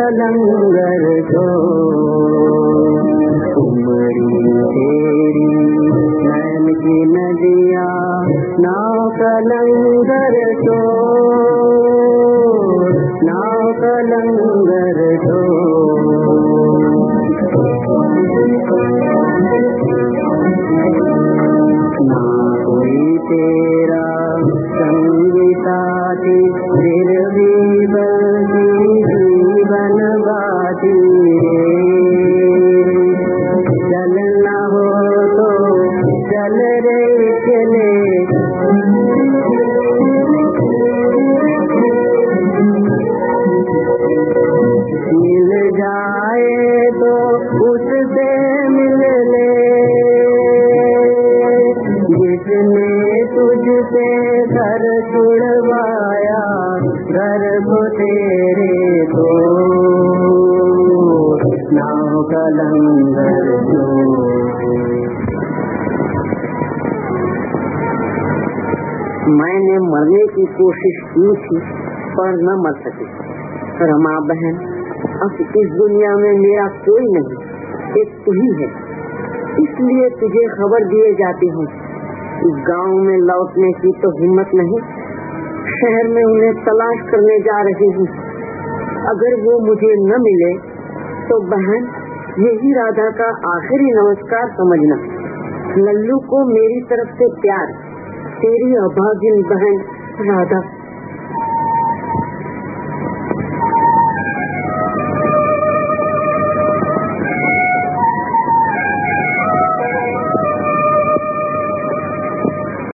लंगर को उमड़ी तेरी नैन की नदिया नाव का लंगर को नाव का लंगर को ना कोई तेरा संगी साथी फिर भी बसी जीवन बाती चलना हो तो चल रे चले मिल जाए तो उससे मिल ले जिसने तुझसे घर छुड़वाया घर को तेरे को नाव का लंगर जो मैंने मरने की कोशिश की थी पर न मर सकी। रमा बहन, अब इस दुनिया में मेरा कोई नहीं, एक तू ही है, इसलिए तुझे खबर दिए जाती हूँ। गांव में लौटने की तो हिम्मत नहीं, शहर में उन्हें तलाश करने जा रही हूँ। अगर वो मुझे न मिले तो बहन यही राधा का आखिरी नमस्कार समझना। लल्लू को मेरी तरफ से प्यार, तेरी अभागिन बहन राधा।